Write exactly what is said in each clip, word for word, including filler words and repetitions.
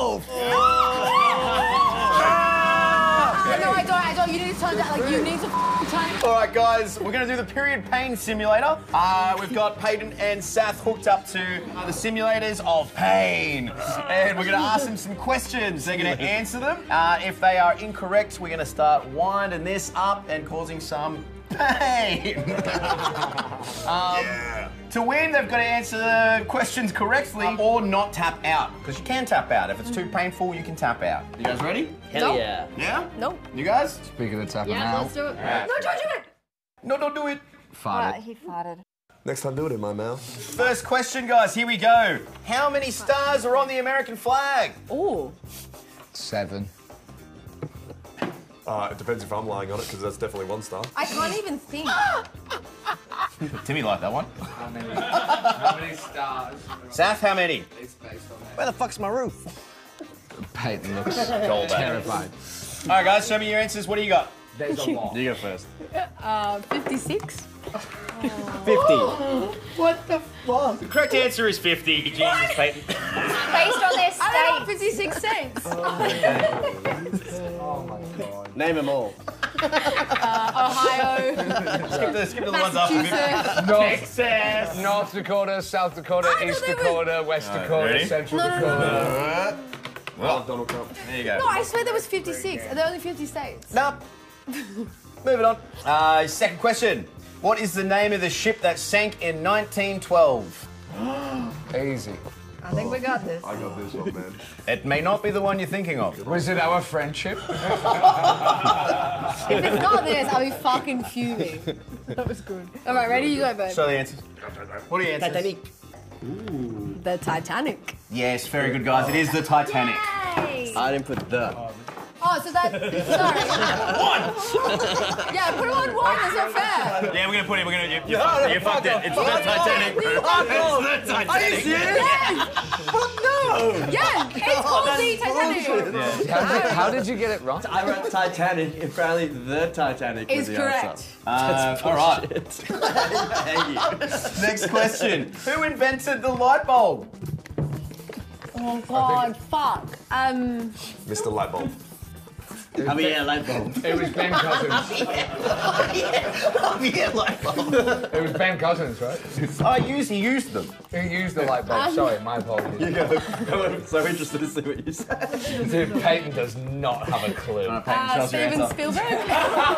twelve. No, I don't. I don't. You need to turn that. Like, you need to turn it. All right, guys, we're going to do the period pain simulator. Uh, we've got Peyton and Sath hooked up to uh, the simulators of pain. And we're going to ask them some questions. They're going to answer them. Uh, if they are incorrect, we're going to start winding this up and causing some pain. um, yeah. To win, they've got to answer the questions correctly or not tap out. Because you can tap out. If it's too painful, you can tap out. You guys ready? Hell Nope. yeah. Yeah? Nope. You guys? Speaking of tapping Yeah, out. let's do it. Right. No, don't do it. No, don't do it. Farted. He farted. Next time, do it in my mouth. First question, guys. Here we go. How many stars are on the American flag? Ooh. Seven. Uh, it depends if I'm lying on it, because that's definitely one star. I can't even think. Timmy liked that one. How many, how many stars? Sath, how many? It's based on that. Where the fuck's my roof? Peyton looks Gold terrified. All right, guys, show me your answers. What do you got? There's a lot. You go first. Uh, fifty-six. fifty. What the fuck? The correct answer is fifty. Jesus, Peyton. Based on their I don't know, state. fifty-six cents. Oh my god. Name them all. Uh, Ohio. Skip the, skip the ones after fifty. Massachusetts. North, Texas. North Dakota, South Dakota, I East thought they were- Dakota, West Alright, Dakota, ready? Central No, no, no, Dakota. Well, Donald Trump. there you go. No, I swear there was fifty-six. Are there only fifty states? Nope. Moving on. Uh, second question. What is the name of the ship that sank in nineteen twelve? Easy. I think we got this. I got this one, man. It may not be the one you're thinking of. Was it our friendship? If it's not this, I'll be fucking fuming. That was good. All right, ready? You go, babe. Show the answers. What are your answers? Titanic. The Titanic. Yes, very good, guys. It is the Titanic. Yay! I didn't put the. Oh, so that. Sorry. One! Yeah, put it on one. That's not fair. Yeah, we're gonna put it. We're gonna. You, you, fucked, you fucked it. It's the Titanic. It's the Titanic. Are you serious? Fuck no! Yeah, it's called the Titanic. How did, how did you get it wrong? I wrote Titanic. Apparently, the Titanic was Is the correct. answer. Uh, all right. Thank you. Next question. Who invented the light bulb? Oh God, fuck. Um, Mister Lightbulb. I mean, yeah, light bulb. It was Ben Cousins. Oh yeah, light bulb. It was Ben Cousins, right? I used. He used them. Who used the light bulb? Sorry, my apologies. I'm so interested to see what you said. Dude, Peyton does not have a clue. uh, Steven Spielberg.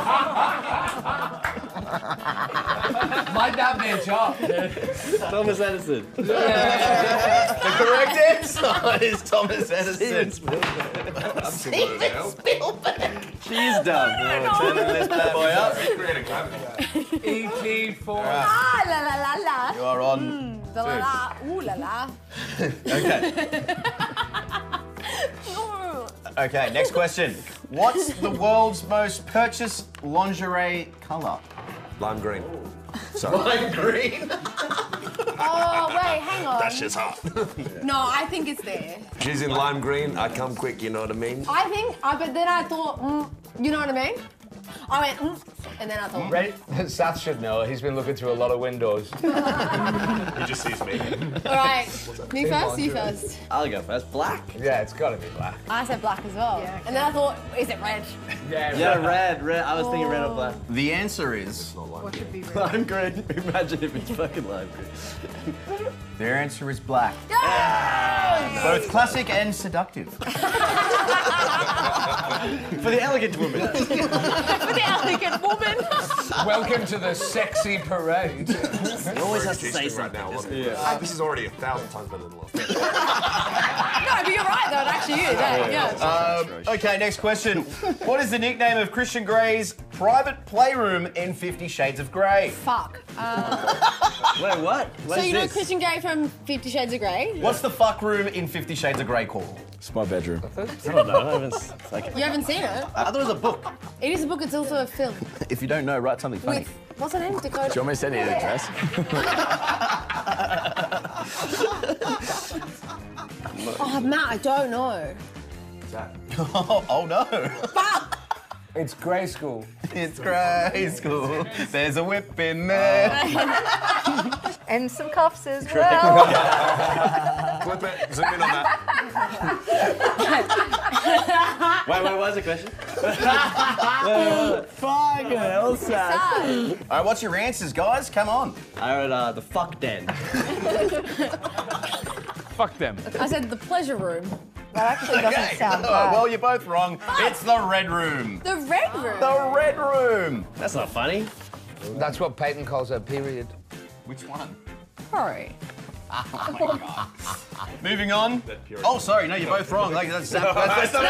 Might that be a job? Thomas Edison. The correct answer is Thomas Edison. Steven Spielberg. She's dumb. Turning this bad boy up. E T for... Ah, la la la la. You are on. La la la. Ooh la la. Okay. No. Okay. Next question. What's the world's most purchased lingerie color? Lime green. Lime green. Oh wait, hang on. That shit's hot. No, I think it's there. She's in lime green. I come quick, you know what I mean? I think, I but then I thought, mm, you know what I mean? I went, mm, and then I thought, Ready? Seth should know. He's been looking through a lot of windows. He just sees me. all right, me first, you first. I'll go first. Black. Yeah, it's got to be black. I said black as well. And then I thought, is it red? Yeah, Yeah, red. Red. I was thinking red or black. The answer is. Lime green. Imagine if it's fucking lime green. Their answer is black. Yes! Both classic and seductive. For the elegant woman. For the elegant woman. Welcome to the sexy parade. You always have to say Right something. now, isn't it? yeah. This is already a thousand times better than last. No, but you're right though, it actually is. Yeah, yeah. Um, okay, next question. What is the nickname of Christian Grey's private playroom in Fifty Shades of Grey? Fuck. Um, Wait, what? What so is you know this? Christian Grey from Fifty Shades of Grey? What's the fuck room in Fifty Shades of Grey called? It's my bedroom. I don't know. I haven't. s- Like, You haven't seen it? I thought it was a book. It is a book, it's also a film. If you don't know, write something funny. With, what's her name? Dakota? do you want me to send you the address? Oh, Matt, I don't know. Oh, oh no. Fuck! It's grey school. It's Grey School. There's a whip in there. And some cuffs as well. Clip it. Zoom in on that. Wait, wait, what's the question? Fucking hell, Seth. Sad. All right, what's your answers, guys? Come on. I heard uh, the fuck den. Fuck them. I said the pleasure room. That actually doesn't Okay. sound Oh, bad. well, you're both wrong. It's the red room. The red room. The red room. That's not funny. That's what Peyton calls her period. Which one? Sorry. Moving on. Oh, sorry. No, you're both wrong. Like, that's, that's, that's not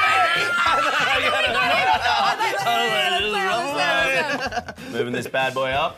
Moving this bad boy up.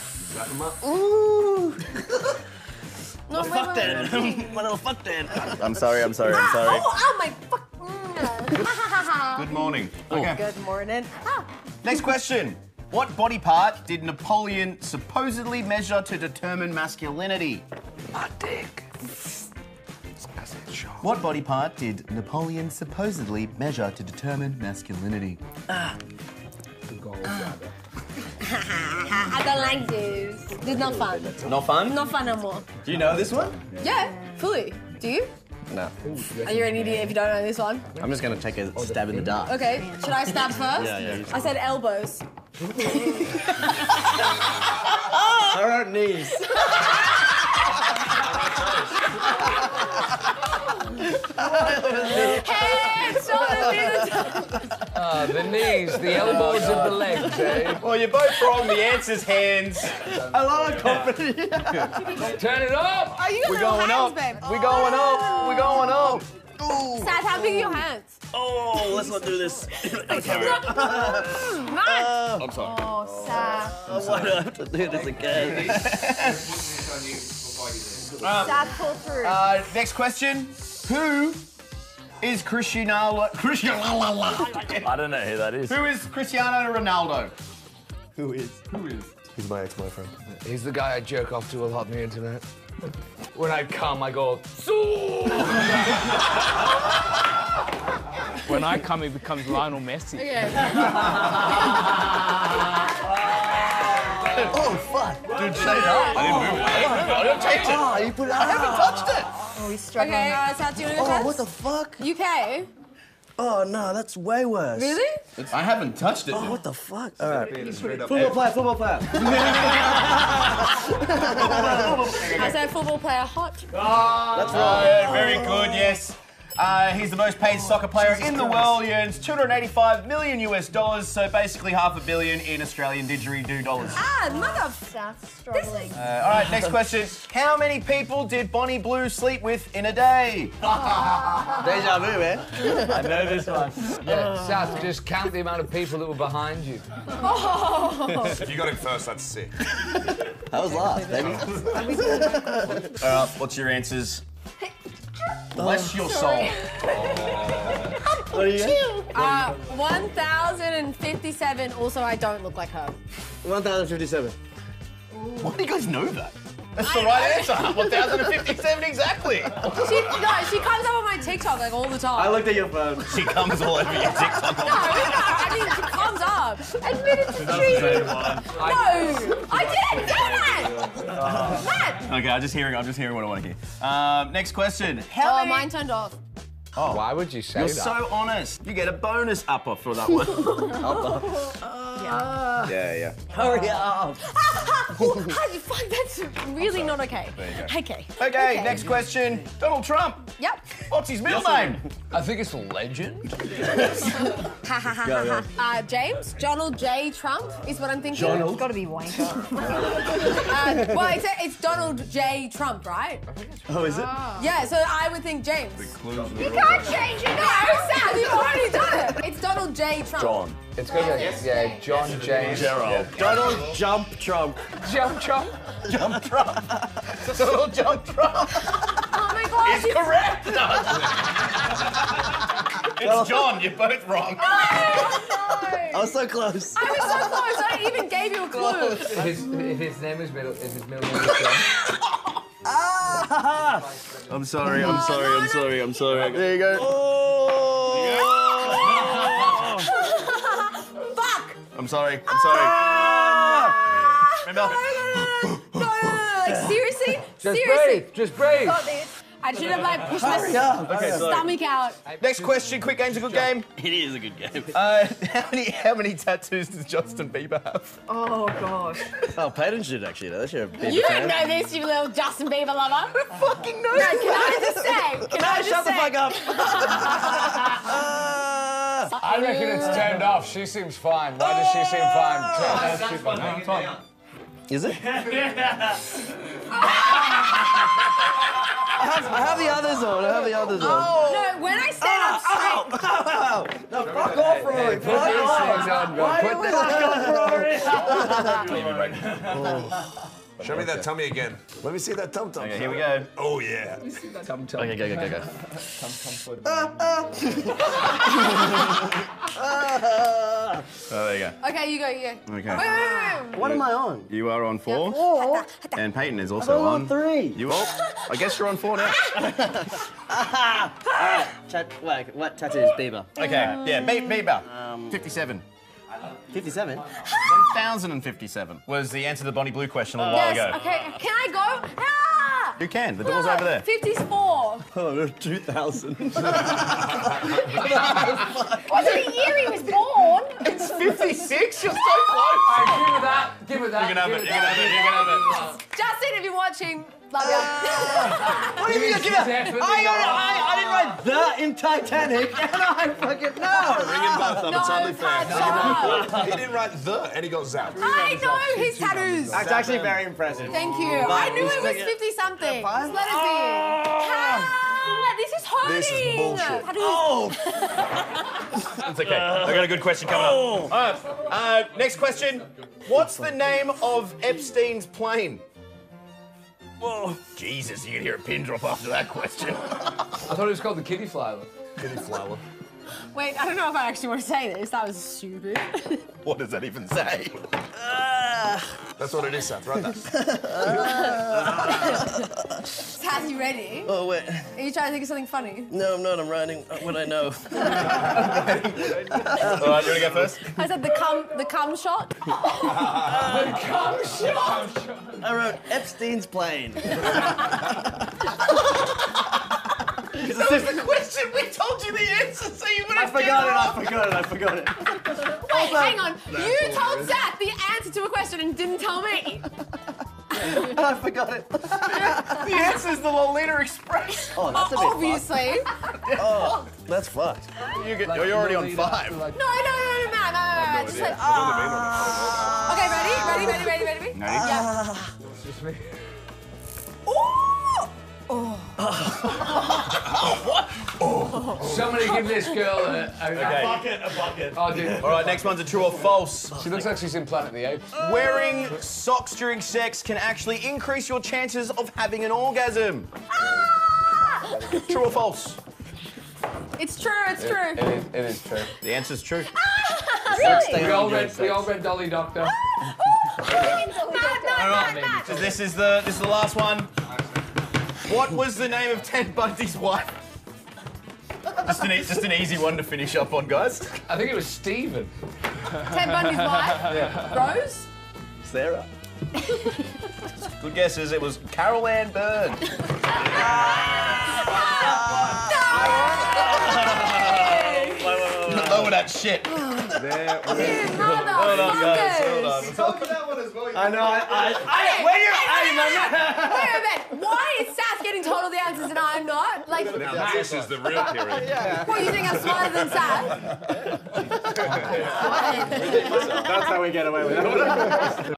Ooh. No, wait, Fuck wait, den. wait. My little fuck den. I'm sorry. I'm sorry. I'm sorry. Oh, oh my fuck. Good morning. Okay. Good morning. Ah. Next question. What body part did Napoleon supposedly measure to determine masculinity? My dick. What body part did Napoleon supposedly measure to determine masculinity? I don't like this. This is not fun. Not fun? Not fun anymore. Do you know this one? Yeah, fully. Do you? No. Are you an idiot if you don't know this one? I'm just gonna take a stab in the dark. Okay, should I stab first? Yeah, yeah, you I said elbows. I wrote knees. Head, shoulders, knees. Ah, the knees, the elbows of the legs, eh? Well, you're both wrong. The answer's hands. A lot of confidence. Turn it up! Oh, you got We're little going hands, up. babe. We're going up. We're going up. Sad, how big are your hands? Oh, let's not do this. I'm sorry. I'm sorry. Oh, sad. Why do I have to do this again? Sad pull through. Uh, next question. Who is Cristiano? Cristiano. I don't know who that is. Who is Cristiano Ronaldo? Who is? Who is? He's my ex-boyfriend. He's the guy I jerk off to a lot on the internet. When I come, I go, When I come, he becomes Lionel Messi. Okay. Oh, fuck. Dude, say that. I didn't move it. I didn't move it. I didn't touch it. Oh, you put it I haven't touched it. Oh, he's struggling. Okay, uh, Sad, do you want to go Oh, first? what the fuck? U K? Oh, no, that's way worse. Really? I haven't touched it. Oh, what the fuck? All right. Football Football player, football player. I said football player hot. That's right. Very good, yes. Uh, he's the most paid soccer player in the world. He earns two hundred eighty-five million U S dollars, so basically half a billion in Australian didgeridoo dollars. Ah, mother. That's struggling. Uh, all right, next question. How many people did Bonnie Blue sleep with in a day? Deja vu, man. I know this one. yeah, Seth, just count the amount of people that were behind you. If you got it first, that's sick. That was last, baby. Uh, what's your answers? Bless your soul. What are you? Uh, one thousand fifty-seven. Also, I don't look like her. one thousand fifty-seven. Why do you guys know that? That's the right answer. one thousand fifty-seven exactly. She, no, she comes up on my TikTok like all the time. I looked at your phone. She comes all over your TikTok. No, no, I mean, she comes up. Admit it to cheating. No, I didn't say that. Matt. Okay, I'm just hearing. I'm just hearing what I want to hear. Um, next question. How Oh, many? mine turned off. Oh, Why would you say you're that? so honest. You get a bonus upper for that one. yeah, yeah. Hurry up. Oh, fuck, that's really not okay. Okay. Okay, next question. Donald Trump. Yep. What's his middle name? I think it's a legend. Ha ha ha ha ha. Uh, James? Donald J. Trump is what I'm thinking. It's got to be wanker. Uh, well, it's, it's Donald J. Trump, right? Oh, is it? Yeah, so I would think James. You can't change it No, now. Sam, you've already done it. It's Donald J. Trump. John. It's going to be, yeah, John James. Gerald. Donald Jump Trump. Jump, jump. Jump Trump. Donald Jump Trump Oh my god. is correct. It's John. You're both wrong. I was so close. I was so close. I even gave you a clue. If his, if his name is middle, if his middle name is John. I'm sorry. I'm sorry. I'm sorry. I'm sorry. There you go. Fuck. I'm sorry. I'm sorry. Remember? No, no, no, no, no, no, no. Like, seriously? Just seriously? breathe, just breathe. Got this. I I should have like pushed my Hurry up. Okay, sorry. stomach out. Next question. Quick game's a good game. It is a good game. Uh, how many how many tattoos does Justin Bieber have? Oh gosh. Oh, Peyton should actually know. That's your big You fan. don't know this, you little Justin Bieber lover. Who fucking knows? No, can I just say? Can I just Shut the say? fuck up. I reckon it's turned off. She seems fine. Why does she seem fine? Turn that shit on. No, fine. Is it? I have, I have the others on. I have the others on. No, when I stand up straight. Ow, ow, ow. No, fuck off, Rory. Put Fuck these off. things on, bro. Put this. Show me that tummy again. Let me see that tum tum. Okay, here we go. Oh yeah. Tum tum. Okay, go, go, go, go. Oh, there you go. Okay, you go, you go. Okay. Wait, wait, wait, wait. What am I on? You are on four, Four. and Peyton is also I'm on on three. You all? I guess you're on four now. Alright, tat wait, what tattoos? Bieber. Okay, yeah, Be- Bieber. fifty-seven. fifty-seven? one thousand fifty-seven was the answer to the Bonnie Blue question a little while Yes, ago. okay. Can I go? Ah! You can. The door's over there. fifty-four. Oh, two thousand. Was it the year he was born? It's fifty-six. You're so close. Alright, give it that. Give it that. You can have give it. You can have it. You can have it. Justin, if you're watching, love you. What do you mean? Give it? Definitely I, not. I, I didn't write the in Titanic, and I fucking know. Bring him both up. No, It's only Pat, fair. shut up. He didn't write the, and he got zapped. I know his tattoos. That's actually very impressive. Thank you. I knew it was fifty-something. Just let it be. Ah, this is hurting. This is bullshit. Tattoos. Oh, It's okay. I got a good question coming up. All right. Uh, next question. What's the name of Epstein's plane? Whoa. Jesus, you can hear a pin drop after that question. I thought it was called the kitty flower. Kitty flower. Wait, I don't know if I actually want to say this. That was stupid. What does that even say? That's what it is, Seth. Right there. Saz, you ready? oh wait. Are you trying to think of something funny? No, I'm not. I'm writing what I know. All right, you want to go first? I said the cum, the cum shot. I wrote Epstein's plane. That was the question. We told you the answer, so you would I have forgot it. I forgot it. I forgot it. Wait, hang on. You told Zach the answer to a question and didn't tell me. I forgot it. The answer is the Lolita Express. Oh, that's a bit Obviously. fucked. Oh, that's fucked. You get, you're already on five. Like, No, no, no, no, man, no, no, no. Just like, okay, ready, ready, ready, ready, ready, ready. Ready? Yeah. just me. Somebody give this girl a, a, Okay. Bucket, a bucket. Oh, dude. All right, next one's a true or false. She looks like she's in Planet of the Apes. Wearing socks during sex can actually increase your chances of having an orgasm. True or false? It's true, it's true. It is, it is true. The answer's true. Really? We all read, we all read Dolly Doctor. Mad, mad, mad, mad. So this is the this is the last one. What was the name of Ted Bundy's wife? Just an, e- just an easy one to finish up on, guys. I think it was Stephen. Ted Bundy's wife? Rose? Sarah. Good guesses. It was Carol Ann Byrne. Lower that shit. Motherfuckers! I know. I. I, Hey, when you're. hey, Hey, my man. Wait a minute. Why is Seth getting told all the answers and I'm not? Like, Now this is the real period. what, you think I'm smarter than Seth? That's how we get away with it.